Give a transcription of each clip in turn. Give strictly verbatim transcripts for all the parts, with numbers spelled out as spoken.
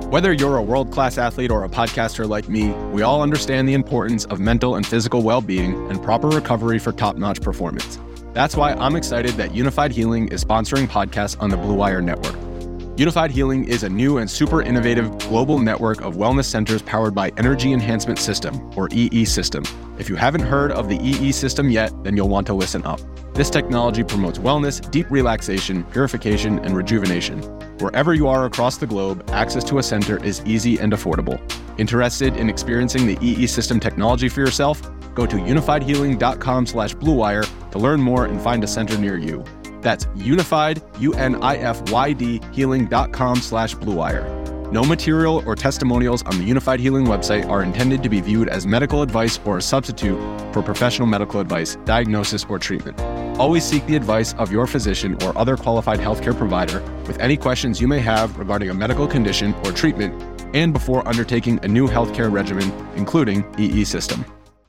Whether you're a world-class athlete or a podcaster like me, we all understand the importance of mental and physical well-being and proper recovery for top-notch performance. That's why I'm excited that Unified Healing is sponsoring podcasts on the Blue Wire Network. Unified Healing is a new and super innovative global network of wellness centers powered by Energy Enhancement System, or E E System. If you haven't heard of the E E System yet, then you'll want to listen up. This technology promotes wellness, deep relaxation, purification, and rejuvenation. Wherever you are across the globe, access to a center is easy and affordable. Interested in experiencing the E E System technology for yourself? Go to unified healing dot com slash blue wire to learn more and find a center near you. That's unified, U N I F Y D, healing dot com slash blue wire. No material or testimonials on the Unified Healing website are intended to be viewed as medical advice or a substitute for professional medical advice, diagnosis, or treatment. Always seek the advice of your physician or other qualified healthcare provider with any questions you may have regarding a medical condition or treatment and before undertaking a new healthcare regimen, including E E System.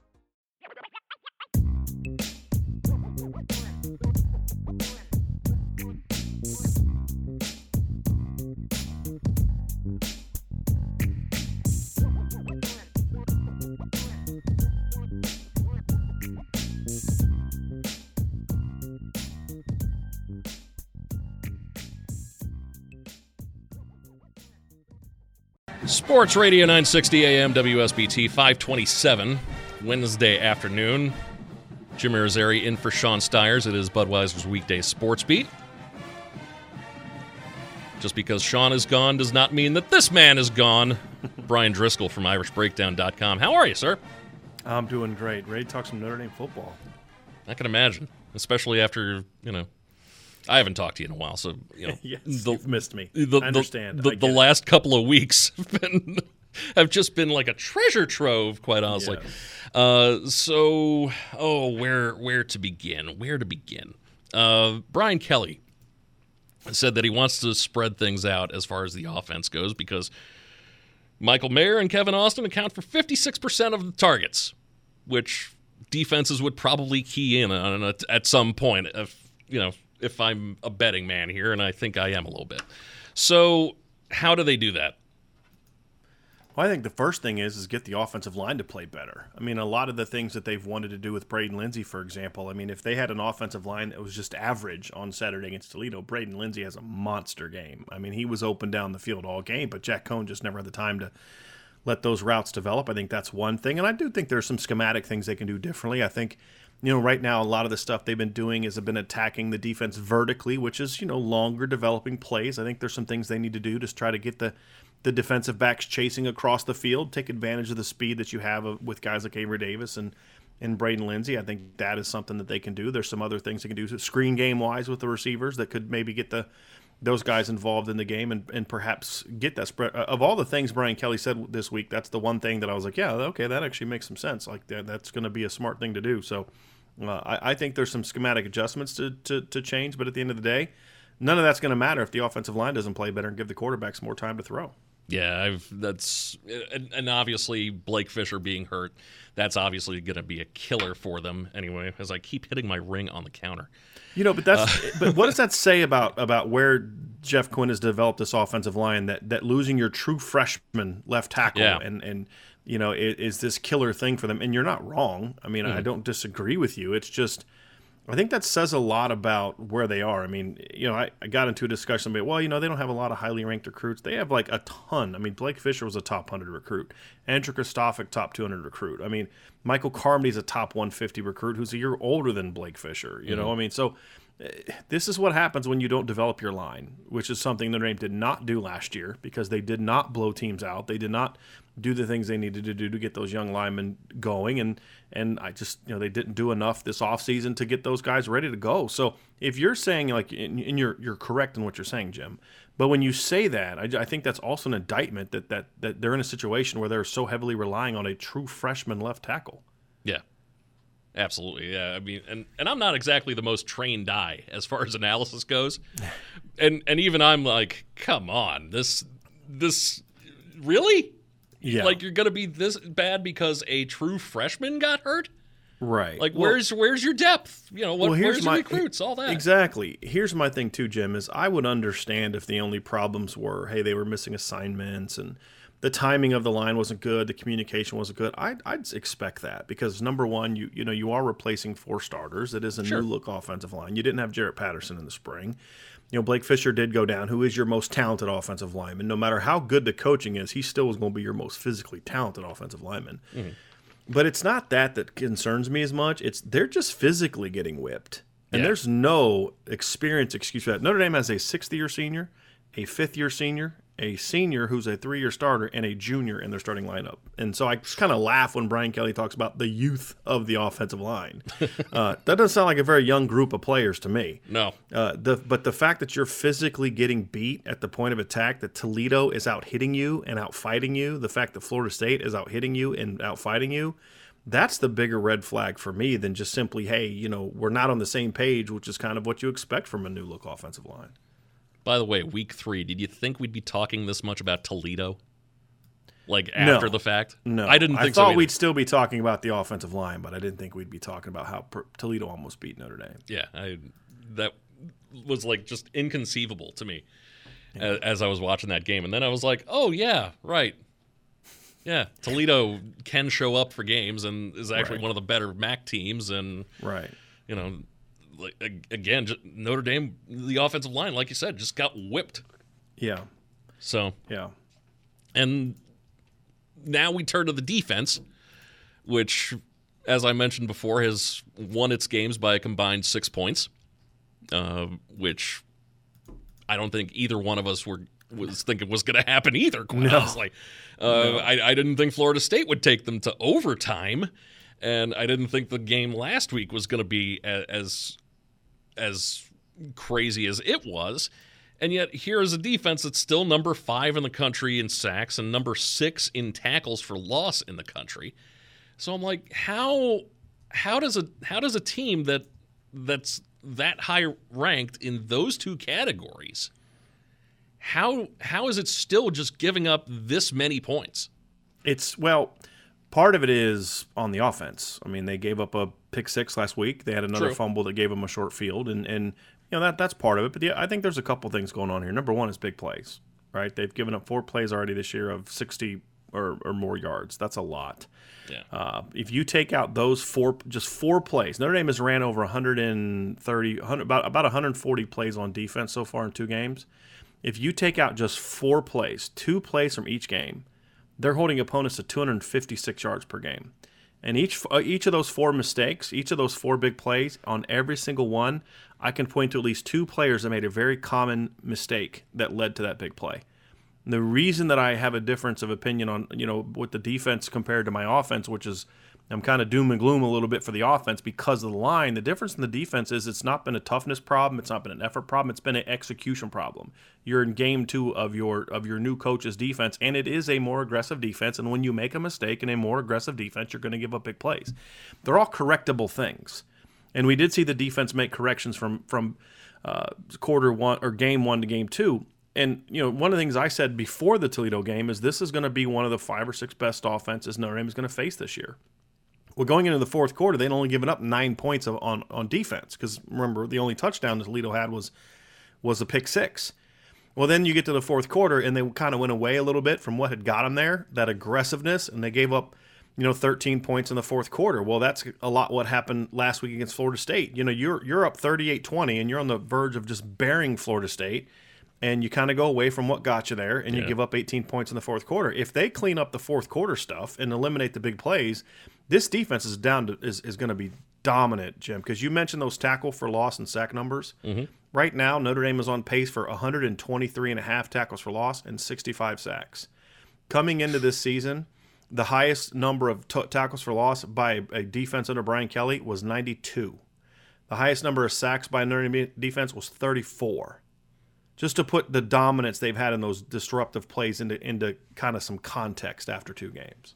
Sports Radio nine sixty A M W S B T, five twenty-seven, Wednesday afternoon. Jim Irizarry in for Sean Stiers. It is Budweiser's weekday sports beat. Just because Sean is gone does not mean that this man is gone. Brian Driscoll from Irish Breakdown dot com. How are you, sir? I'm doing great. Ready to talk some Notre Dame football. I can imagine, especially after, you know, I haven't talked to you in a while, so you know. Yes, the, you've missed me. The, I understand. The, the, I the last couple of weeks have been have just been like a treasure trove, quite honestly. Yeah. Uh, so, oh, where where to begin? Where to begin? Uh, Brian Kelly said that he wants to spread things out as far as the offense goes because Michael Mayer and Kevin Austin account for fifty-six percent of the targets, which defenses would probably key in on at, at some point if, you know, if I'm a betting man here, and I think I am a little bit. So how do they do that? Well, I think the first thing is is get the offensive line to play better. I mean, a lot of the things that they've wanted to do with Braden Lindsey, for example, I mean, if they had an offensive line that was just average on Saturday against Toledo, Braden Lindsey has a monster game. I mean, he was open down the field all game, but Jack Cohn just never had the time to let those routes develop. I think that's one thing. And I do think there's some schematic things they can do differently. I think, you know, right now a lot of the stuff they've been doing has been attacking the defense vertically, which is, you know, longer developing plays. I think there's some things they need to do to try to get the, the defensive backs chasing across the field, take advantage of the speed that you have with guys like Avery Davis and, and Braden Lindsey. I think that is something that they can do. There's some other things they can do screen game-wise with the receivers that could maybe get the those guys involved in the game and, and perhaps get that spread. Of all the things Brian Kelly said this week, that's the one thing that I was like, yeah, okay, that actually makes some sense. Like that, that's going to be a smart thing to do. So uh, I, I think there's some schematic adjustments to, to, to change, but at the end of the day, none of that's going to matter if the offensive line doesn't play better and give the quarterbacks more time to throw. Yeah, I've, that's and, and obviously Blake Fisher being hurt, that's obviously going to be a killer for them anyway, as I keep hitting my ring on the counter. You know, but that's uh, but what does that say about about where Jeff Quinn has developed this offensive line, that that losing your true freshman left tackle yeah. and and you know is, is this killer thing for them? And you're not wrong. I mean, mm. I don't disagree with you. It's just I think that says a lot about where they are. I mean, you know, I, I got into a discussion about, well, you know, they don't have a lot of highly ranked recruits. They have like a ton. I mean, Blake Fisher was a top one hundred recruit. Andrew Kristofic, top two hundred recruit. I mean, Michael Carmody's a top one fifty recruit who's a year older than Blake Fisher. You mm-hmm. know, I mean, so uh, this is what happens when you don't develop your line, which is something Notre Dame did not do last year because they did not blow teams out. They did not do the things they needed to do to get those young linemen going. And and I just, you know, they didn't do enough this offseason to get those guys ready to go. So if you're saying, like, and you're, you're correct in what you're saying, Jim, but when you say that, I, I think that's also an indictment that, that, that they're in a situation where they're so heavily relying on a true freshman left tackle. Yeah. Absolutely, yeah. I mean, and, and I'm not exactly the most trained eye as far as analysis goes. And and even I'm like, come on, this this really? Yeah. Like, you're going to be this bad because a true freshman got hurt? Right. Like, well, where's where's your depth? You know, what, well, here's where's my, your recruits? All that. Exactly. Here's my thing too, Jim. Is I would understand if the only problems were, hey, they were missing assignments and the timing of the line wasn't good, the communication wasn't good. I'd, I'd expect that because number one, you you know you are replacing four starters. It is a Sure. new look offensive line. You didn't have Jarrett Patterson in the spring. You know, Blake Fisher did go down, who is your most talented offensive lineman. No matter how good the coaching is, he still is going to be your most physically talented offensive lineman. Mm-hmm. But it's not that that concerns me as much. It's they're just physically getting whipped. And Yeah. there's no experience excuse for that. Notre Dame has a sixth-year senior, a fifth-year senior, a senior who's a three-year starter, and a junior in their starting lineup. And so I just kind of laugh when Brian Kelly talks about the youth of the offensive line. uh, that doesn't sound like a very young group of players to me. No. Uh, the, but the fact that you're physically getting beat at the point of attack, that Toledo is out hitting you and out fighting you, the fact that Florida State is out hitting you and out fighting you, that's the bigger red flag for me than just simply, hey, you know, we're not on the same page, which is kind of what you expect from a new look offensive line. By the way, week three, did you think we'd be talking this much about Toledo? Like after No. the fact? No, I didn't think I so thought either. we'd still be talking about the offensive line, but I didn't think we'd be talking about how per- Toledo almost beat Notre Dame. Yeah, I, that was like just inconceivable to me as, as I was watching that game. And then I was like, oh, yeah, right. Yeah, Toledo can show up for games and is actually Right. one of the better M A C teams. And, Right. you know, like ag- again, just Notre Dame, the offensive line, like you said, just got whipped. Yeah. So, Yeah. and now we turn to the defense, which, as I mentioned before, has won its games by a combined six points, uh, which I don't think either one of us were was thinking was going to happen either, quite No. honestly. Uh, I, I didn't think Florida State would take them to overtime, and I didn't think the game last week was going to be a, as as crazy as it was. And yet here is a defense that's still number five in the country in sacks and number six in tackles for loss in the country. So I'm like, how how does a how does a team that that's that high ranked in those two categories, how how is it still just giving up this many points? It's, well, part of it is on the offense. I mean, they gave up a pick six last week. They had another True. fumble that gave them a short field, and, and you know, that that's part of it. But yeah, I think there's a couple things going on here. Number one is big plays, right? They've given up four plays already this year of sixty or, or more yards. That's a lot. Yeah. Uh, if you take out those four, just four plays, Notre Dame has ran over one hundred thirty, one hundred, about about one hundred forty plays on defense so far in two games. If you take out just four plays, two plays from each game, they're holding opponents to two hundred fifty-six yards per game. And each uh, each of those four mistakes, each of those four big plays, on every single one, I can point to at least two players that made a very common mistake that led to that big play. And the reason that I have a difference of opinion on, you know, with the defense compared to my offense, which is I'm kind of doom and gloom a little bit for the offense because of the line. The difference in the defense is it's not been a toughness problem, it's not been an effort problem, it's been an execution problem. You're in game two of your of your new coach's defense, and it is a more aggressive defense. And when you make a mistake in a more aggressive defense, you're going to give up big plays. They're all correctable things, and we did see the defense make corrections from from uh, quarter one or game one to game two. And, you know, one of the things I said before the Toledo game is this is going to be one of the five or six best offenses Notre Dame is going to face this year. Well, going into the fourth quarter, they'd only given up nine points of, on, on defense because, remember, the only touchdown that Toledo had was was a pick six. Well, then you get to the fourth quarter, and they kind of went away a little bit from what had got them there, that aggressiveness, and they gave up, you know, thirteen points in the fourth quarter. Well, that's a lot what happened last week against Florida State. You know, you're you're up thirty-eight twenty, and you're on the verge of just burying Florida State, and you kind of go away from what got you there, and you Yeah. give up eighteen points in the fourth quarter. If they clean up the fourth quarter stuff and eliminate the big plays, this defense is down to is, is going to be dominant, Jim, because you mentioned those tackle for loss and sack numbers. Mm-hmm. Right now, Notre Dame is on pace for one hundred twenty-three and a half tackles for loss and sixty-five sacks. Coming into this season, the highest number of t- tackles for loss by a defense under Brian Kelly was ninety-two. The highest number of sacks by a Notre Dame defense was thirty-four. Just to put the dominance they've had in those disruptive plays into, into kind of some context after two games.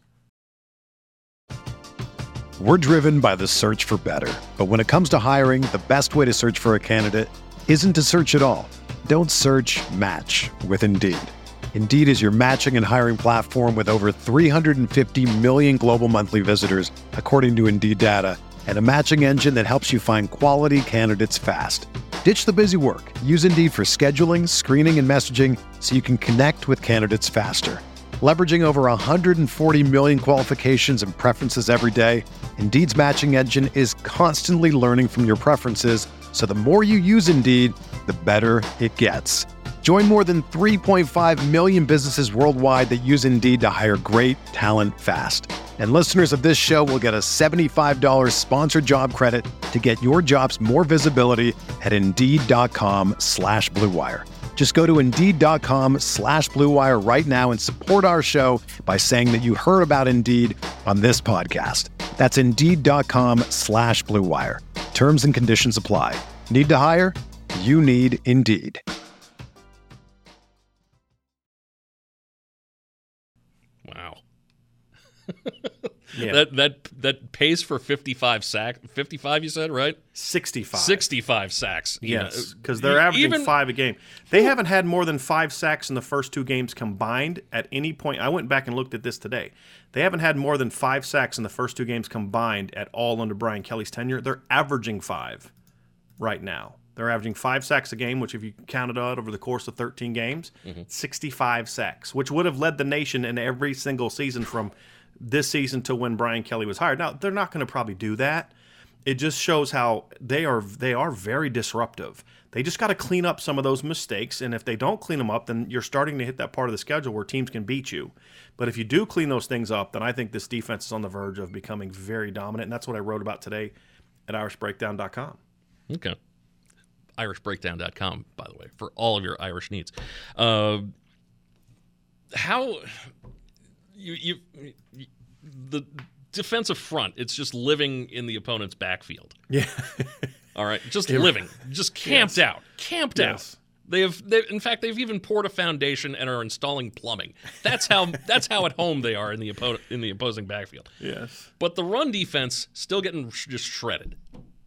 We're driven by the search for better. But when it comes to hiring, the best way to search for a candidate isn't to search at all. Don't search, match with Indeed. Indeed is your matching and hiring platform with over three hundred fifty million global monthly visitors, according to Indeed data, and a matching engine that helps you find quality candidates fast. Ditch the busy work. Use Indeed for scheduling, screening, and messaging so you can connect with candidates faster. Leveraging over one hundred forty million qualifications and preferences every day, Indeed's matching engine is constantly learning from your preferences, so the more you use Indeed, the better it gets. Join more than three point five million businesses worldwide that use Indeed to hire great talent fast. And listeners of this show will get a seventy-five dollars sponsored job credit to get your jobs more visibility at Indeed.com slash Blue Wire. Just go to Indeed.com slash Blue Wire right now and support our show by saying that you heard about Indeed on this podcast. That's Indeed.com slash Blue Wire. Terms and conditions apply. Need to hire? You need Indeed. Wow. Yeah. That that that pays for fifty-five sack fifty-five you said, right? sixty-five. sixty-five sacks. you Yes, know. because they're E- averaging even, five a game. They haven't had more than five sacks in the first two games combined at any point. I went back and looked at this today. They haven't had more than five sacks in the first two games combined at all under Brian Kelly's tenure. They're averaging five right now. They're averaging five sacks a game, which if you counted out over the course of thirteen games, mm-hmm. sixty-five sacks, which would have led the nation in every single season from this season to when Brian Kelly was hired. Now, they're not going to probably do that. It just shows how they are they are very disruptive. They just got to clean up some of those mistakes, and if they don't clean them up, then you're starting to hit that part of the schedule where teams can beat you. But if you do clean those things up, then I think this defense is on the verge of becoming very dominant, and that's what I wrote about today at Irish Breakdown dot com. Okay. Irish Breakdown dot com, by the way, for all of your Irish needs. Uh, how you, you you the defensive front? It's just living in the opponent's backfield. Yeah. All right, just living, just camped Yes. out, camped Yes. out. They have, they, in fact, they've even poured a foundation and are installing plumbing. That's how that's how at home they are in the opponent in the opposing backfield. Yes. But the run defense still getting sh- just shredded.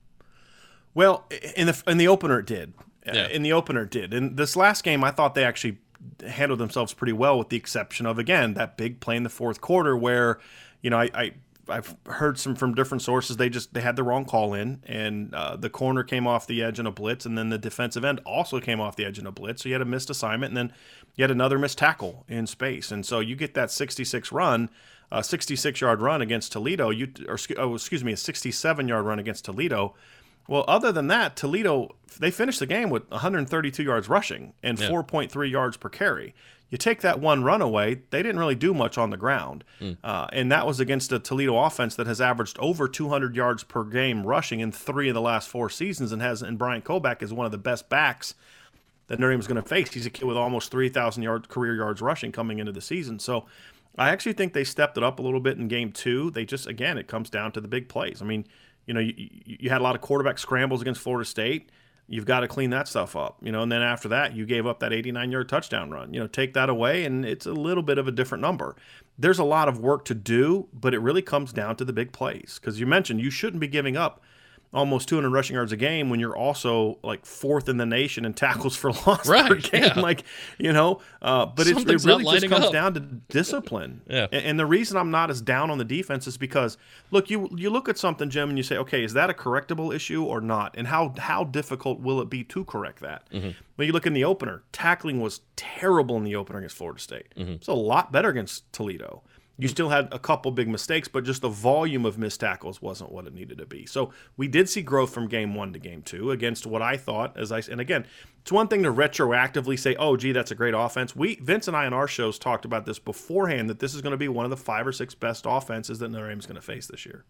Well, in the in the opener it did. Yeah. In the opener it did. In this last game, I thought they actually handled themselves pretty well, with the exception of, again, that big play in the fourth quarter where, you know, I, I I've heard some from different sources. They just they had the wrong call in, and uh, the corner came off the edge in a blitz, and then the defensive end also came off the edge in a blitz. So you had a missed assignment, and then you had another missed tackle in space, and so you get that sixty-six run, uh, sixty-six yard run against Toledo. You or oh, excuse me, a sixty-seven yard run against Toledo. Well, other than that, Toledo, they finished the game with one hundred thirty-two yards rushing and Yeah. four point three yards per carry. You take that one run away, they didn't really do much on the ground. Mm. Uh, and that was against a Toledo offense that has averaged over two hundred yards per game rushing in three of the last four seasons, and has and Brian Koback is one of the best backs that Notre Dame's going to face. He's a kid with almost three thousand yard career yards rushing coming into the season. So I actually think they stepped it up a little bit in game two. They just, again, it comes down to the big plays. I mean, you know, you, you had a lot of quarterback scrambles against Florida State. You've got to clean that stuff up, you know, and then after that, you gave up that eighty-nine yard touchdown run. You know, take that away, and it's a little bit of a different number. There's a lot of work to do, but it really comes down to the big plays. Because you mentioned you shouldn't be giving up almost two hundred rushing yards a game when you're also like fourth in the nation in tackles for loss Right, per game. yeah. Like, you know, uh, but it's, it Something's really not just lining comes up. down to discipline. Yeah. And, and the reason I'm not as down on the defense is because, look, you you look at something, Jim, and you say, okay, is that a correctable issue or not? And how how difficult will it be to correct that? Mm-hmm. When you look in the opener, tackling was terrible in the opener against Florida State. Mm-hmm. It's a lot better against Toledo. You still had a couple big mistakes, but just the volume of missed tackles wasn't what it needed to be. So we did see growth from game one to game two against what I thought, as I and again, it's one thing to retroactively say, "Oh, gee, that's a great offense." We Vince and I in our shows talked about this beforehand, that this is going to be one of the five or six best offenses that Notre Dame is going to face this year.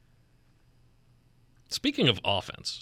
Speaking of offense,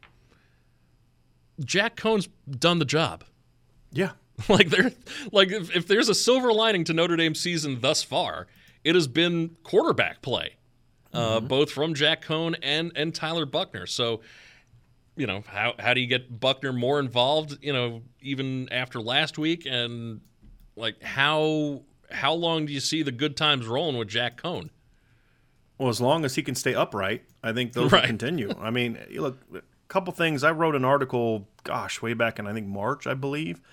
Jack Cohn's done the job. Yeah. Like there, like if, if there's a silver lining to Notre Dame's season thus far, it has been quarterback play, uh, mm-hmm. both from Jack Cohn and and Tyler Buchner. So, you know, how how do you get Buchner more involved? You know, even after last week, and like how how long do you see the good times rolling with Jack Cohn? Well, as long as he can stay upright, I think those Right. will continue. I mean, you look, a couple things. I wrote an article, gosh, way back in I think March, I believe.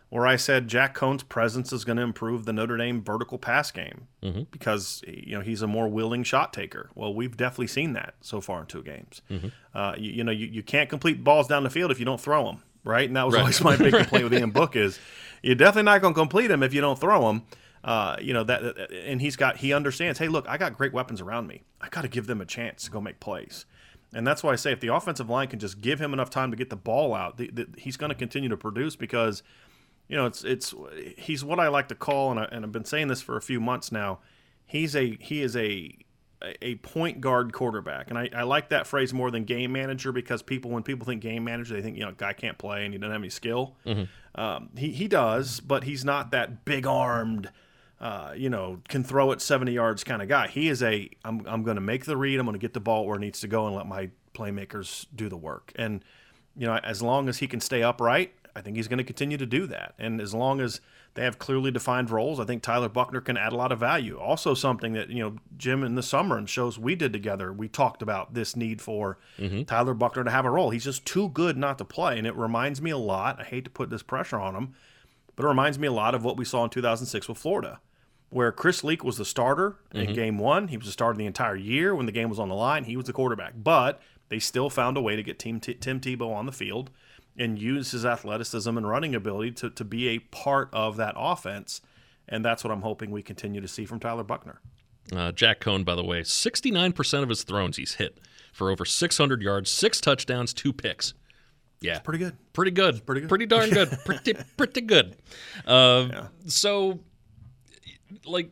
where I said Jack Cohn's presence is going to improve the Notre Dame vertical pass game mm-hmm. because you know he's a more willing shot taker. Well, we've definitely seen that so far in two games. Mm-hmm. Uh, you, you know, you, you can't complete balls down the field if you don't throw them, right? And that was right. always my big complaint with Ian Book is you're definitely not going to complete them if you don't throw them. Uh, you know that, and he's got he understands. Hey, look, I got great weapons around me. I got to give them a chance to go make plays. And that's why I say if the offensive line can just give him enough time to get the ball out, the, the, he's going to continue to produce because, you know, it's it's he's what I like to call, and, I, and I've been saying this for a few months now. He's a he is a a point guard quarterback, and I, I like that phrase more than game manager because people when people think game manager, they think you know guy can't play and he doesn't have any skill. Mm-hmm. Um, he he does, but he's not that big armed. Uh, you know, can throw it seventy yards kind of guy. He is a, I'm, I'm going to make the read. I'm going to get the ball where it needs to go and let my playmakers do the work. And, you know, as long as he can stay upright, I think he's going to continue to do that. And as long as they have clearly defined roles, I think Tyler Buchner can add a lot of value. Also something that, you know, Jim in the summer and shows we did together, we talked about this need for mm-hmm. Tyler Buchner to have a role. He's just too good not to play. And it reminds me a lot, I hate to put this pressure on him, but it reminds me a lot of what we saw in two thousand six with Florida, where Chris Leak was the starter in mm-hmm. game one. He was the starter the entire year. When the game was on the line, he was the quarterback. But they still found a way to get Tim, T- Tim Tebow on the field and use his athleticism and running ability to, to be a part of that offense. And that's what I'm hoping we continue to see from Tyler Buchner. Uh, Jack Cohn, by the way, sixty-nine percent of his throws he's hit for over six hundred yards, six touchdowns, two picks. Yeah, it's pretty good. Pretty good. It's pretty good. Pretty darn good. pretty pretty good. Uh, yeah. So, like,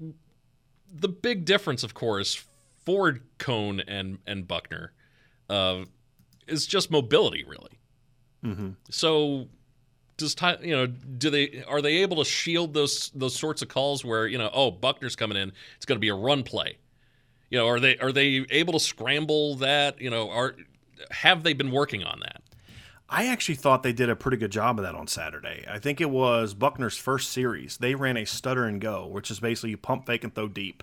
the big difference, of course, for Cohn and and Buchner, uh, is just mobility, really. Mm-hmm. So, does Ty, you know? Do they are they able to shield those those sorts of calls where you know, oh, Buckner's coming in, it's going to be a run play. You know, are they are they able to scramble that? You know, are have they been working on that? I actually thought they did a pretty good job of that on Saturday. I think it was Buckner's first series. They ran a stutter and go, which is basically you pump, fake, and throw deep.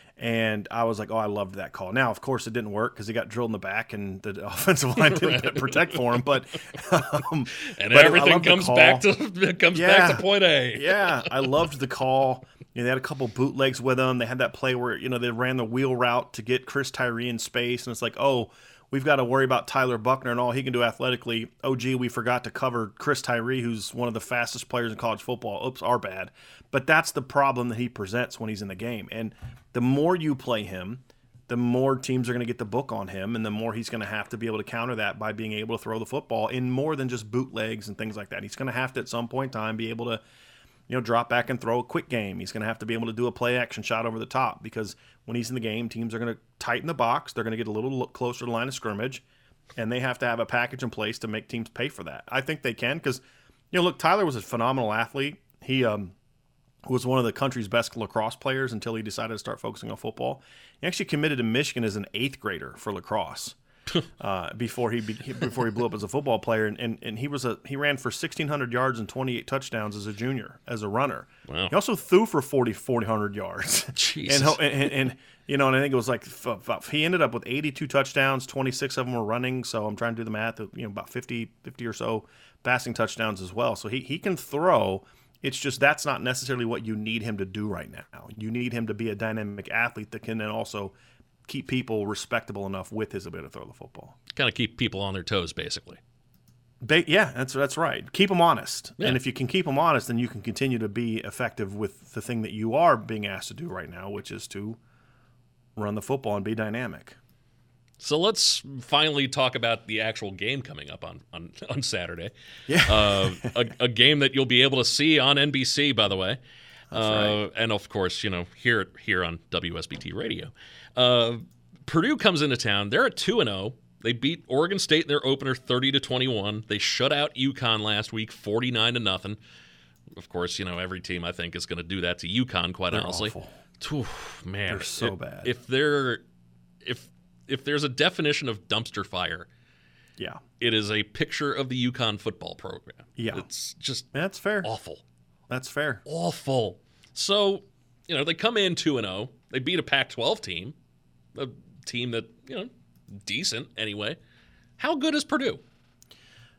And I was like, oh, I loved that call. Now, of course, it didn't work because he got drilled in the back and the offensive line didn't right. protect for him. But um, and but everything comes back to comes yeah. back to point A. yeah, I loved the call. You know, they had a couple bootlegs with them. They had that play where you know they ran the wheel route to get Chris Tyree in space, and it's like, oh, we've got to worry about Tyler Buchner and all he can do athletically. Oh, gee, we forgot to cover Chris Tyree, who's one of the fastest players in college football. Oops, our bad. But that's the problem that he presents when he's in the game. And the more you play him, the more teams are going to get the book on him, and the more he's going to have to be able to counter that by being able to throw the football in more than just bootlegs and things like that. He's going to have to, at some point in time, be able to you know, drop back and throw a quick game. He's going to have to be able to do a play-action shot over the top because when he's in the game, teams are going to tighten the box. They're going to get a little closer to the line of scrimmage, and they have to have a package in place to make teams pay for that. I think they can because, you know, look, Tyler was a phenomenal athlete. He um, was one of the country's best lacrosse players until he decided to start focusing on football. He actually committed to Michigan as an eighth grader for lacrosse. uh, before he be, before he blew up as a football player, and, and, and he was a he ran for sixteen hundred yards and twenty-eight touchdowns as a junior as a runner. Wow. He also threw for forty, forty hundred yards. Jesus. And, and, and you know, and I think it was like he ended up with eighty-two touchdowns, twenty-six of them were running. So I'm trying to do the math. You know, about fifty, fifty or so passing touchdowns as well. So he he can throw. It's just that's not necessarily what you need him to do right now. You need him to be a dynamic athlete that can then also keep people respectable enough with his ability to throw the football. Kind of keep people on their toes, basically. Ba- yeah, that's that's right. Keep them honest. Yeah. And if you can keep them honest, then you can continue to be effective with the thing that you are being asked to do right now, which is to run the football and be dynamic. So let's finally talk about the actual game coming up on, on, on Saturday. Yeah. uh, a, a game that you'll be able to see on N B C, by the way. That's uh, right. And, of course, you know, here here on W S B T Radio. Uh, Purdue comes into town. They're at two and oh. They beat Oregon State in their opener thirty to twenty-one. They shut out UConn last week forty-nine to nothing. Of course, you know, every team, I think, is going to do that to UConn, quite They're honestly. Awful. Oof, man. They're so if, bad. If they're if if there's a definition of dumpster fire, yeah, it is a picture of the UConn football program. Yeah. It's just That's fair. awful. That's fair. Awful. So, you know, they come in two and oh. They beat a Pac twelve team, a team that, you know, decent anyway. How good is Purdue?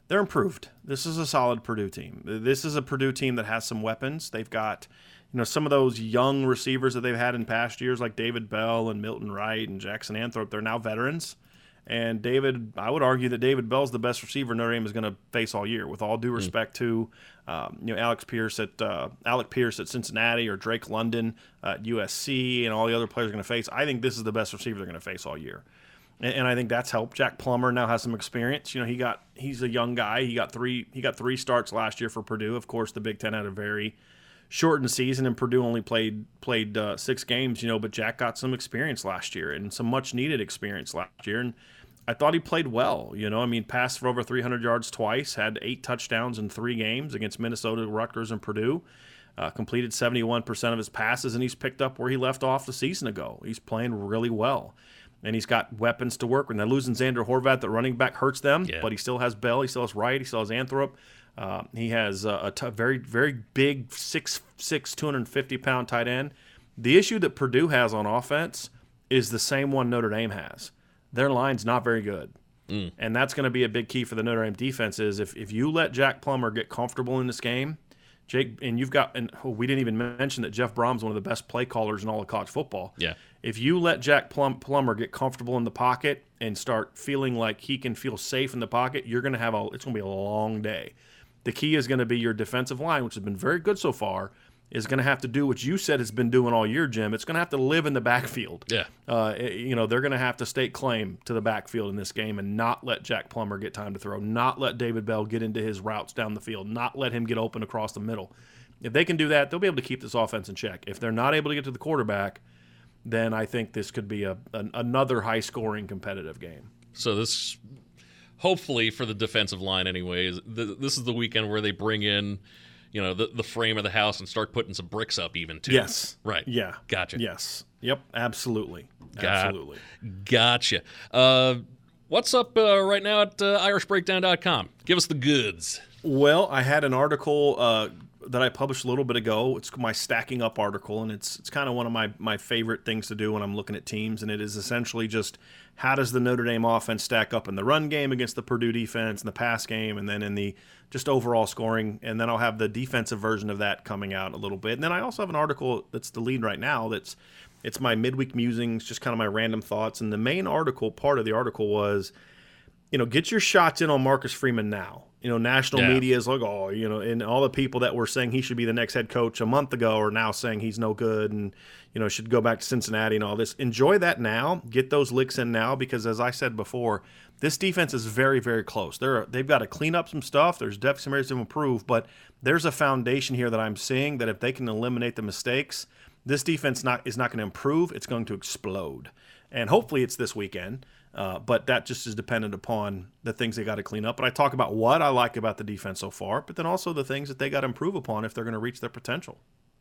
They're improved. This is a solid Purdue team. This is a Purdue team that has some weapons. They've got, you know, some of those young receivers that they've had in past years, like David Bell and Milton Wright and Jackson Anthrop. They're now veterans. And David, I would argue that David Bell's the best receiver Notre Dame is going to face all year. With all due respect mm. to, um, you know, Alex Pierce at uh, Alec Pierce at Cincinnati or Drake London at U S C and all the other players are going to face, I think this is the best receiver they're going to face all year. And, and I think that's helped. Jack Plummer now has some experience. You know, he got he's a young guy. He got three he got three starts last year for Purdue. Of course, the Big Ten had a very shortened season, and Purdue only played played uh, six games. You know, but Jack got some experience last year and some much needed experience last year. And I thought he played well. You know, I mean, passed for over three hundred yards twice, had eight touchdowns in three games against Minnesota, Rutgers, and Purdue. Uh, completed seventy-one percent of his passes, and he's picked up where he left off the season ago. He's playing really well, and he's got weapons to work with. Now, losing Xander Horvath, the running back, hurts them, yeah. but he still has Bell, he still has Wright, he still has Anthrop. Uh, he has uh, a t- very, very big six six, two hundred fifty pound tight end. The issue that Purdue has on offense is the same one Notre Dame has. Their line's not very good. Mm. And that's going to be a big key for the Notre Dame defense is if, if you let Jack Plummer get comfortable in this game, Jake, and you've got, and oh, we didn't even mention that Jeff Brom's one of the best play callers in all of college football. Yeah. If you let Jack Plum, Plummer get comfortable in the pocket and start feeling like he can feel safe in the pocket, you're going to have a, it's going to be a long day. The key is going to be your defensive line, which has been very good so far, is going to have to do what you said it's been doing all year, Jim. It's going to have to live in the backfield. Yeah. Uh, you know, they're going to have to stake claim to the backfield in this game and not let Jack Plummer get time to throw, not let David Bell get into his routes down the field, not let him get open across the middle. If they can do that, they'll be able to keep this offense in check. If they're not able to get to the quarterback, then I think this could be a, a another high-scoring competitive game. So this, hopefully for the defensive line anyways, the, this is the weekend where they bring in, you know, the, the frame of the house and start putting some bricks up even too. Yes. Right. Yeah. Gotcha. Yes. Yep. Absolutely. Got, Absolutely. Gotcha. Uh, what's up uh, right now at uh, Irish Breakdown dot com? Give us the goods. Well, I had an article uh, that I published a little bit ago. It's my stacking up article, and it's it's kind of one of my, my favorite things to do when I'm looking at teams, and it is essentially just how does the Notre Dame offense stack up in the run game against the Purdue defense, in the pass game, and then in the just overall scoring, and then I'll have the defensive version of that coming out a little bit. And then I also have an article that's the lead right now that's it's my midweek musings, just kind of my random thoughts, and the main article, part of the article was, you know, get your shots in on Marcus Freeman now. You know, national yeah. media is like, oh, you know, and all the people that were saying he should be the next head coach a month ago are now saying he's no good and, you know, should go back to Cincinnati and all this. Enjoy that now. Get those licks in now because, as I said before, this defense is very, very close. They're, they've got to clean up some stuff. There's definitely some areas to improve, but there's a foundation here that I'm seeing that if they can eliminate the mistakes, this defense not is not going to improve. It's going to explode. And hopefully it's this weekend. Uh, but that just is dependent upon the things they got to clean up. But I talk about what I like about the defense so far, but then also the things that they got to improve upon if they're going to reach their potential.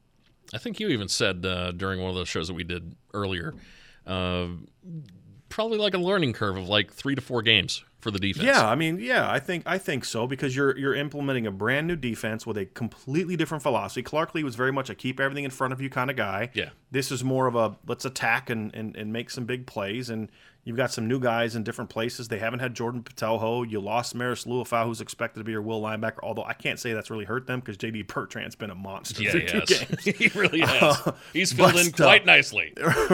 I think you even said uh, during one of those shows that we did earlier, uh, probably like a learning curve of like three to four games for the defense. Yeah, I mean, yeah, I think I think so because you're you're implementing a brand new defense with a completely different philosophy. Clark Lee was very much a keep everything in front of you kind of guy. Yeah, this is more of a let's attack and and, and make some big plays. And you've got some new guys in different places. They haven't had Jordan Patelho. You lost Maris Luafau, who's expected to be your will linebacker. Although I can't say that's really hurt them because J D Bertrand's been a monster. Yeah, through he two has. games. He really has. Uh, He's filled in still, quite nicely.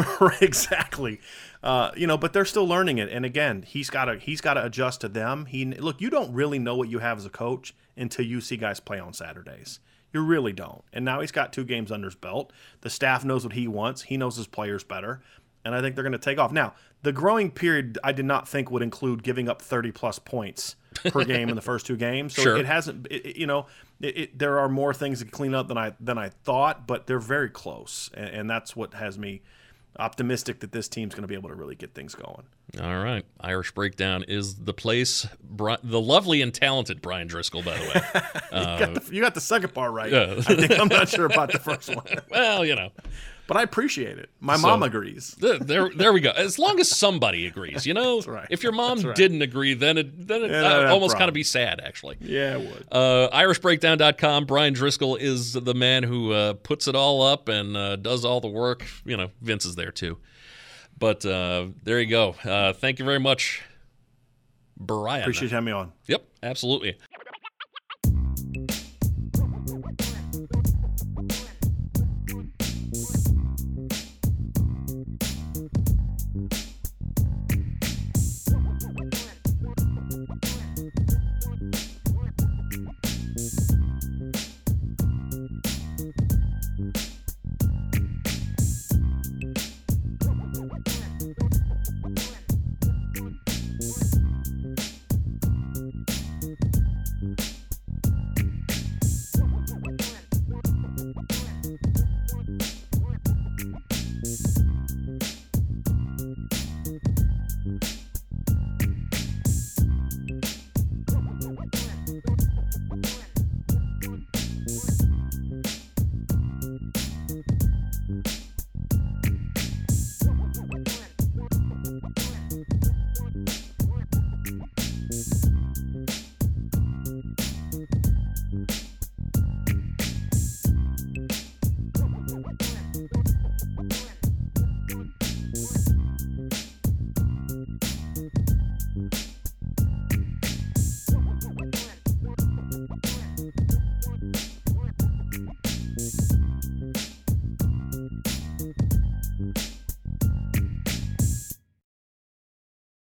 Exactly. Uh, you know, but they're still learning it. And again, he's got to he's got to adjust to them. He look, you don't really know what you have as a coach until you see guys play on Saturdays. You really don't. And now he's got two games under his belt. The staff knows what he wants. He knows his players better. And I think they're going to take off. Now, the growing period I did not think would include giving up thirty-plus points per game in the first two games. So sure. it hasn't it, – you know, it, it, there are more things to clean up than I than I thought, but they're very close. And, and that's what has me optimistic that this team's going to be able to really get things going. All right. Irish Breakdown is the place. Bri- the lovely and talented Brian Driscoll, by the way. you, uh, got the, you got the second part right. Yeah. I think I'm not sure about the first one. Well, you know. But I appreciate it. My so, mom agrees. Th- there, there we go. As long as somebody agrees, you know. That's right. If your mom right. didn't agree, then it then it yeah, uh, no, almost kind of be sad, actually. Yeah, it would. Uh, Irish Breakdown dot com. Brian Driscoll is the man who uh, puts it all up and uh, does all the work. You know, Vince is there too. But uh, there you go. Uh, thank you very much. Brian. Appreciate you having me on. Yep, absolutely.